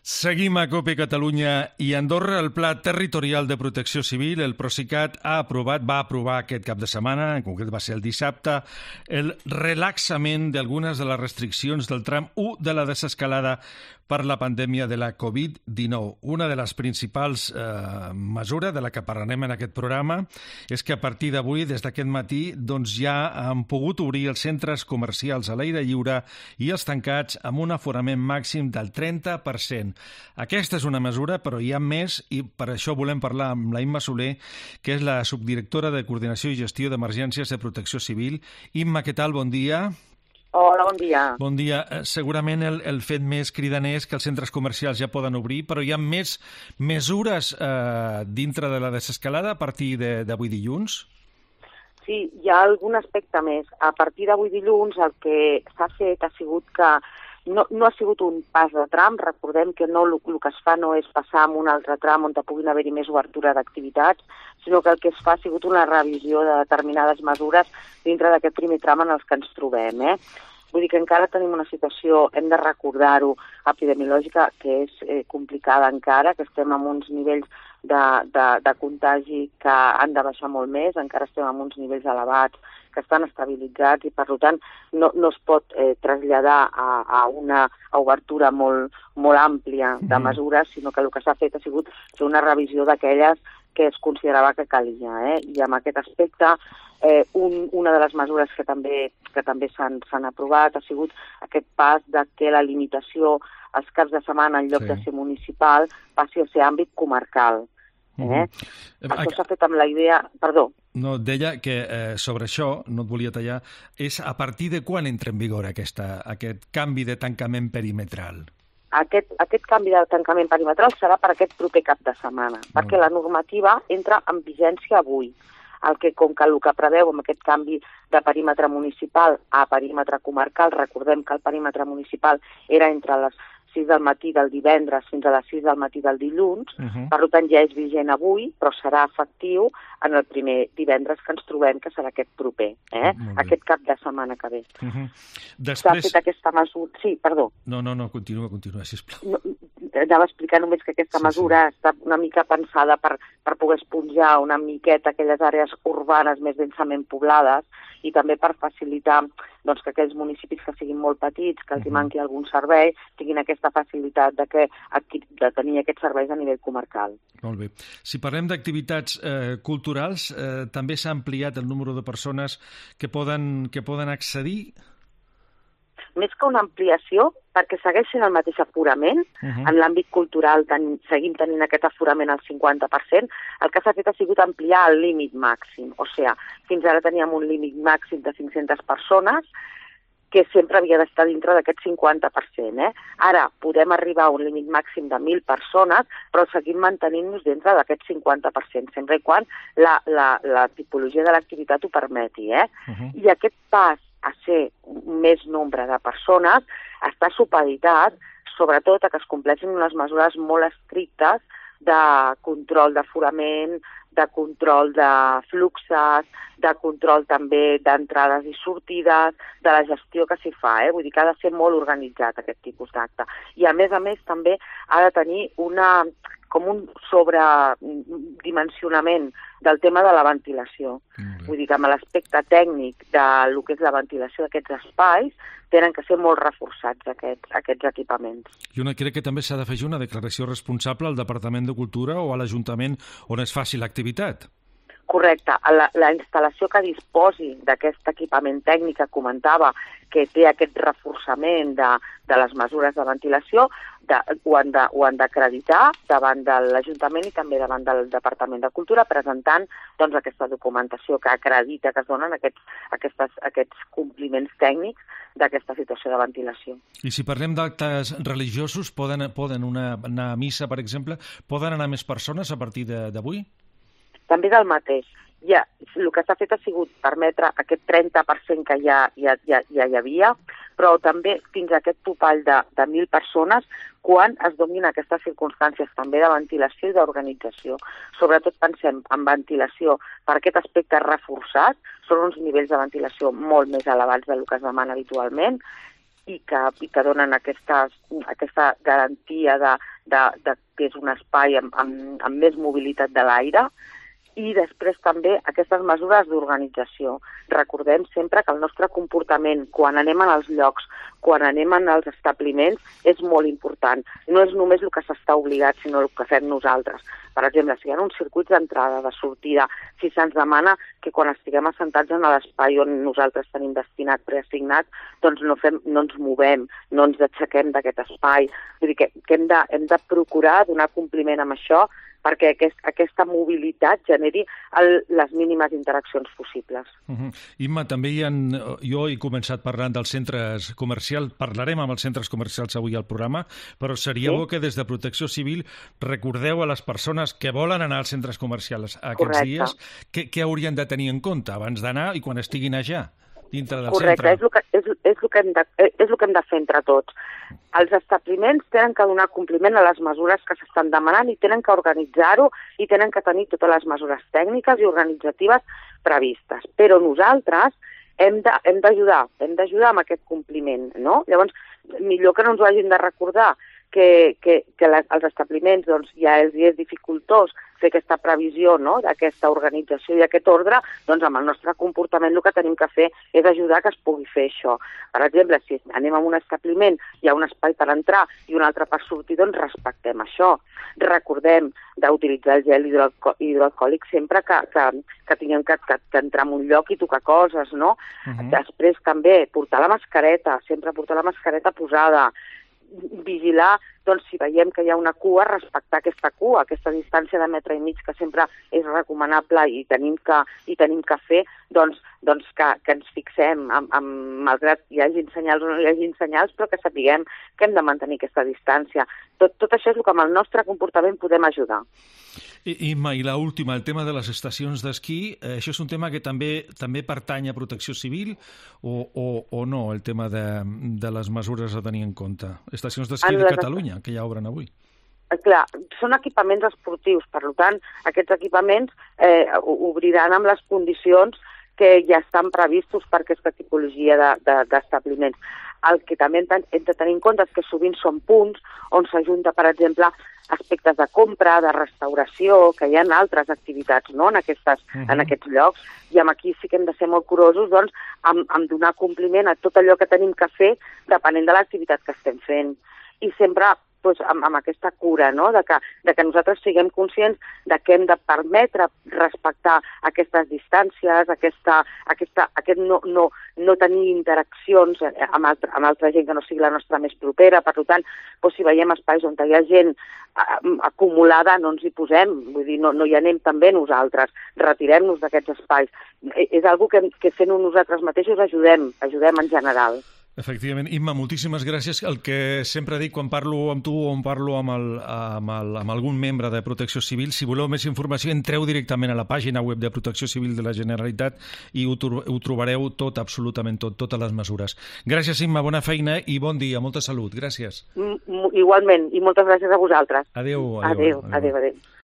Seguim a COPE Catalunya i Andorra. El Pla Territorial de Protecció Civil, el Procicat, va aprovar aquest cap de setmana, en concret va ser el dissabte, el relaxament d'algunes de les restriccions del tram 1 de la desescalada per la pandèmia de la Covid-19. Una de les principals mesures de la que parlarem en aquest programa és que a partir d'avui, des d'aquest matí, ja han pogut obrir els centres comercials a l'aire lliure i els tancats amb un aforament màxim del 30%. Aquesta és una mesura, però hi ha més, i per això volem parlar amb la Imma Soler, que és la subdirectora de Coordinació i Gestió d'Emergències de Protecció Civil. Imma, què tal? Bon dia. Hola, bon dia. Bon dia. Segurament el fet més cridaner és que els centres comercials ja poden obrir, però hi ha més mesures dintre de la desescalada a partir d'avui dilluns? Sí, hi ha algun aspecte més. A partir d'avui dilluns el que s'ha fet ha sigut que no ha sigut un pas de tram. Recordem que el que es fa no és passar a un altre tram on puguin haver-hi més obertura d'activitats, sinó que el que es fa ha sigut una revisió de determinades mesures dintre d'aquest primer tram en els que ens trobem. Vull dir que encara tenim una situació, hem de recordar-ho, epidemiològica, que és complicada encara, que estem en uns nivells de contagi que han de baixar molt més, encara estem en uns nivells elevats que estan estabilitzats i, per tant, no es pot traslladar a una obertura molt àmplia de mesures, sinó que el que s'ha fet ha sigut fer una revisió d'aquelles que es considerava que calia. I en aquest aspecte, una de les mesures que també s'han aprovat ha sigut aquest pas de que la limitació als caps de setmana, en lloc de ser municipal, passi a ser àmbit comarcal. Això s'ha fet amb la idea... Perdó. No, deia que sobre això, no et volia tallar, és a partir de quan entra en vigor aquest canvi de tancament perimetral? Aquest canvi de tancament perimetral serà per aquest proper cap de setmana, perquè la normativa entra en vigència avui. Com que el que preveu amb aquest canvi de perímetre municipal a perímetre comarcal, recordem que el perímetre municipal era entre les 6 del matí del divendres fins a les 6 del matí del dilluns, per tant ja és vigent avui, però serà efectiu en el primer divendres que ens trobem, que serà aquest proper, aquest cap de setmana que ve. S'ha fet aquesta mesura... Sí, perdó. No, continua, sisplau. Anava a explicar només que aquesta mesura està una mica pensada per poder esponjar una miqueta aquelles àrees urbanes més densament poblades i també per facilitar que aquells municipis que siguin molt petits, que els hi manqui algun servei, tinguin aquesta facilitat de tenir aquests serveis a nivell comarcal. Molt bé. Si parlem d'activitats culturals, també s'ha ampliat el número de persones que poden accedir? Més que una ampliació, perquè segueixen el mateix aforament, en l'àmbit cultural seguim tenint aquest aforament al 50%, el que s'ha fet ha sigut ampliar el límit màxim. O sigui, fins ara teníem un límit màxim de 500 persones, que sempre havia d'estar dintre d'aquest 50%. Ara podem arribar a un límit màxim de 1.000 persones, però seguim mantenint-nos dintre d'aquest 50%, sempre i quan la tipologia de l'activitat ho permeti. I aquest pas a ser més nombre de persones està supeditat, sobretot, a que es compleixin unes mesures molt estrictes de control d'aforament, de control de fluxes, de control també d'entrades i sortides, de la gestió que s'hi fa. Vull dir que ha de ser molt organitzat aquest tipus d'acte. I a més també ha de tenir com un sobredimensionament del tema de la ventilació. Vull dir que amb l'aspecte tècnic del que és la ventilació d'aquests espais tenen que ser molt reforçats aquests equipaments. I crec que també s'ha d'afegir una declaració responsable al Departament de Cultura o a l'Ajuntament on es faci l'activitat. Correcte. La instal·lació que disposi d'aquest equipament tècnic que comentava, que té aquest reforçament de les mesures de ventilació, ho han d'acreditar davant de l'Ajuntament i també davant del Departament de Cultura, presentant aquesta documentació que acredita que es donen aquests compliments tècnics d'aquesta situació de ventilació. I si parlem d'actes religiosos, poden anar a missa, per exemple, poden anar més persones a partir d'avui? També del mateix. El que s'ha fet ha sigut permetre aquest 30% que ja hi havia, però també fins a aquest topall de 1.000 persones quan es donin aquestes circumstàncies també de ventilació i d'organització. Sobretot pensem en ventilació per aquest aspecte reforçat, són uns nivells de ventilació molt més elevats del que es demana habitualment, i que donen aquesta garantia de que és un espai amb més mobilitat de l'aire. I després també aquestes mesures d'organització. Recordem sempre que el nostre comportament quan anem als llocs, quan anem als establiments, és molt important. No és només el que s'està obligat, sinó el que fem nosaltres. Per exemple, si hi ha uns circuits d'entrada, de sortida, si se'ns demana que quan estiguem assentats en l'espai on nosaltres tenim destinat, preassignat, doncs no ens movem, no ens aixequem d'aquest espai. Vull dir que hem de procurar donar compliment amb això perquè aquesta mobilitat generi les mínimes interaccions possibles. Imma, també jo he començat parlant dels centres comercials, parlarem amb els centres comercials avui al programa, però seria bo que des de Protecció Civil recordeu a les persones que volen anar als centres comercials aquests dies què haurien de tenir en compte abans d'anar i quan estiguin allà, dintre del centre. Correcte, és el que hem de fer entre tots. Els establiments tenen que donar compliment a les mesures que s'estan demanant i tenen que organitzar-ho i tenen que tenir totes les mesures tècniques i organitzatives previstes. Però nosaltres hem d'ajudar amb aquest compliment, no? Llavors, millor que no ens ho hagin de recordar que als establiments doncs, ja els és dificultós fer aquesta previsió, no?, d'aquesta organització i aquest ordre, doncs amb el nostre comportament el que tenim que fer és ajudar que es pugui fer això. Per exemple, si anem a un establiment, hi ha un espai per entrar i un altre per sortir, doncs respectem això. Recordem d'utilitzar el gel hidroalcohòlic sempre que tinguem que entrar en un lloc i tocar coses, no? Després també portar la mascareta, sempre portar la mascareta posada, vigilar, doncs, si veiem que hi ha una cua, respectar aquesta cua, aquesta distància de 1,5 metres que sempre és recomanable i tenim que fer, doncs que ens fixem, malgrat hi hagin senyals o no hi hagin senyals, però que sapiguem que hem de mantenir aquesta distància. Tot això és el que amb el nostre comportament podem ajudar. Imma, i l'última, el tema de les estacions d'esquí, això és un tema que també pertany a Protecció Civil o no, el tema de les mesures a tenir en compte? Estacions d'esquí de Catalunya, que ja obren avui. Clar, són equipaments esportius, per tant, aquests equipaments obriran amb les condicions que ja estan previstos per aquesta tipologia d'establiments. El que també hem de tenir en compte és que sovint són punts on s'ajunta, per exemple, aspectes de compra, de restauració, que hi ha altres activitats, no?, en aquests llocs, i aquí sí que hem de ser molt curosos doncs, amb donar compliment a tot allò que tenim que fer depenent de l'activitat que estem fent. I sempre doncs, amb aquesta cura, no?, de que nosaltres siguem conscients de que hem de permetre respectar aquestes distàncies, aquest no tenir interaccions amb altra gent que no sigui la nostra més propera. Per tant, doncs, si veiem espais on hi ha gent acumulada, no ens hi posem, vull dir, no hi anem també nosaltres, retirem-nos d'aquests espais. És una cosa que fent-ho nosaltres mateixos ajudem en general. Efectivament. Imma, moltíssimes gràcies. El que sempre dic quan parlo amb tu o parlo amb algun membre de Protecció Civil, si voleu més informació, entreu directament a la pàgina web de Protecció Civil de la Generalitat i ho trobareu tot, absolutament tot, totes les mesures. Gràcies, Imma, bona feina i bon dia, molta salut. Gràcies. Igualment, i moltes gràcies a vosaltres. Adéu. Adéu.